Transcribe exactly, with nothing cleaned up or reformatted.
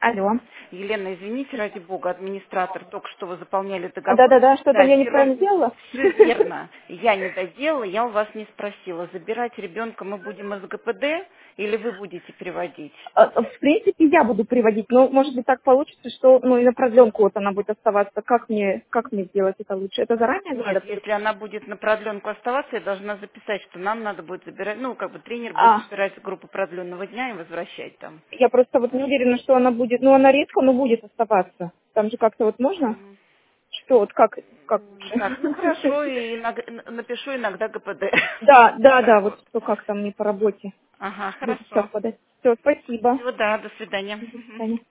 Алло. Елена, извините, ради бога, администратор, только что вы заполняли А, договор. Да-да-да, что-то Да, я неправильно сегодня... сделала? Все верно. Я не доделала, я у вас не спросила. Забирать ребенка мы будем из ГПД или вы будете приводить? А, В принципе, я буду приводить, но может быть так получится, что ну, и на продленку вот она будет оставаться. Как мне, как мне сделать это лучше? Это заранее Нет, надо? если она будет на продленку оставаться, я должна записать, что нам надо будет забирать, ну, как бы тренер будет А, забирать группу продленного дня и возвращать там. я просто вот не уверена, что она будет, ну она редко, но будет оставаться. Там же как-то вот можно? Мгм. Что вот как, как М, Так, ну лучше? хорошо, и иног- н- напишу иногда ГПД. Да, да, да, вот Хорошо. что как там мне по работе Ага, будет хорошо. совпадать. Все, спасибо. Всего да, до свидания. До Мгм. свидания.